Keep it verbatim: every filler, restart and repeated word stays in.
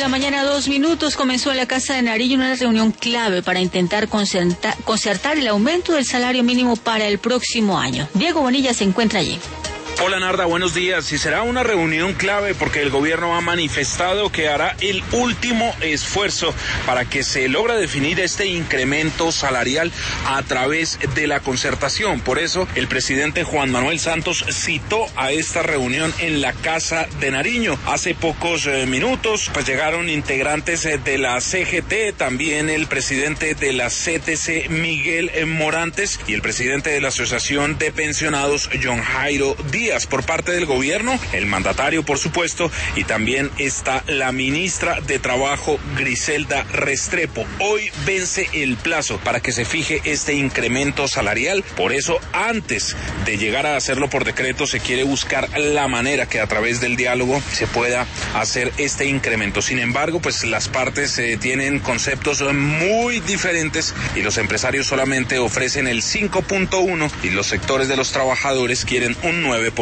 la mañana, dos minutos, comenzó en la Casa de Nariño una reunión clave para intentar concertar, concertar el aumento del salario mínimo para el próximo año. Diego Bonilla se encuentra allí. Hola Narda, buenos días. Y será una reunión clave porque el gobierno ha manifestado que hará el último esfuerzo para que se logre definir este incremento salarial a través de la concertación. Por eso el presidente Juan Manuel Santos citó a esta reunión en la Casa de Nariño. Hace pocos eh, minutos pues llegaron integrantes eh, de la C G T, también el presidente de la C T C, Miguel eh, Morantes, y el presidente de la Asociación de Pensionados, John Jairo Díaz. Por parte del gobierno, el mandatario, por supuesto, y también está la ministra de Trabajo, Griselda Restrepo. Hoy vence el plazo para que se fije este incremento salarial. Por eso, antes de llegar a hacerlo por decreto, se quiere buscar la manera que a través del diálogo se pueda hacer este incremento. Sin embargo, pues las partes eh, tienen conceptos muy diferentes y los empresarios solamente ofrecen el cinco punto uno y los sectores de los trabajadores quieren un nueve por ciento.